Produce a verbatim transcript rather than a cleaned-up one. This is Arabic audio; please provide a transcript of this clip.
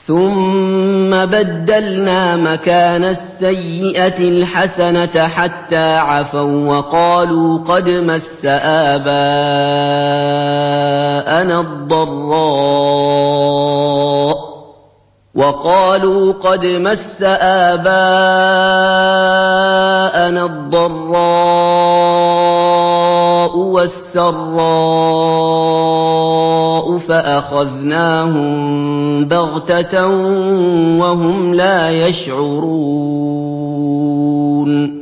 ثُمَّ بَدَّلْنَا مَكَانَ السَّيِّئَةِ الْحَسَنَةَ حَتَّىٰ عَفَوا وَّقَالُوا قَدْ مَسَّ آبَاءَنَا الضَّرَّاءُ وَقَالُوا قَدْ مَسَّ آبَاءَنَا الضَّرَّاءُ وَالسَّرَّاءُ فَأَخَذْنَاهُم بَغْتَةً وَهُمْ لَا يَشْعُرُونَ